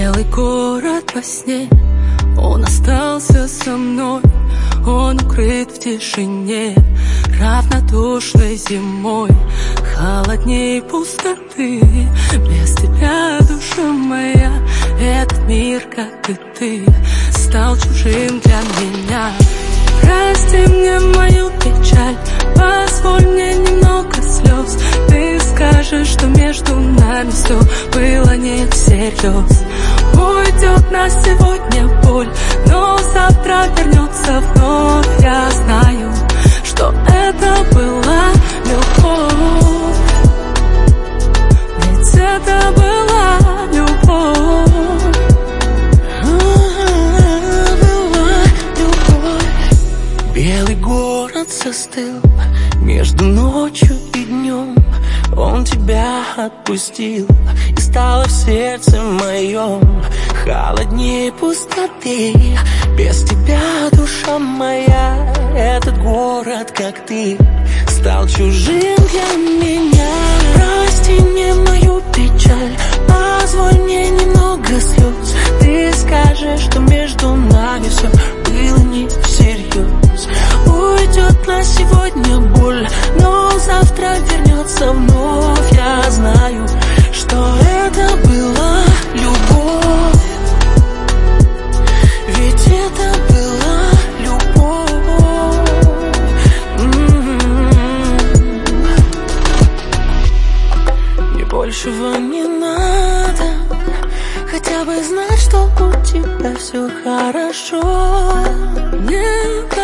Белый город во сне, он остался со мной. Он укрыт в тишине, равнодушной зимой. Холодней пустоты, без тебя, душа моя. Этот мир, как и ты, стал чужим для меня. Прости мне мою печаль, позволь мне немного слез. Ты скажешь, что между нами все было не всерьез. Уйдет на сегодня боль, но завтра вернется вновь. Я знаю, что это была любовь, ведь это была любовь. Белый город застыл между ночью и днем. Он тебя отпустил, и стало в сердце моем холоднее пустоты. Без тебя, душа моя, этот город, как ты, стал чужим для меня. Прости мне мою печаль, позволь мне немного слез. Ты скажешь, что между нами все было не всерьез. Уйдет на сегодня боль, но завтра вернется вновь. Я знаю, что это была любовь, ведь это была любовь. Мне большего не надо, хотя бы знать, что у тебя все хорошо. Нет.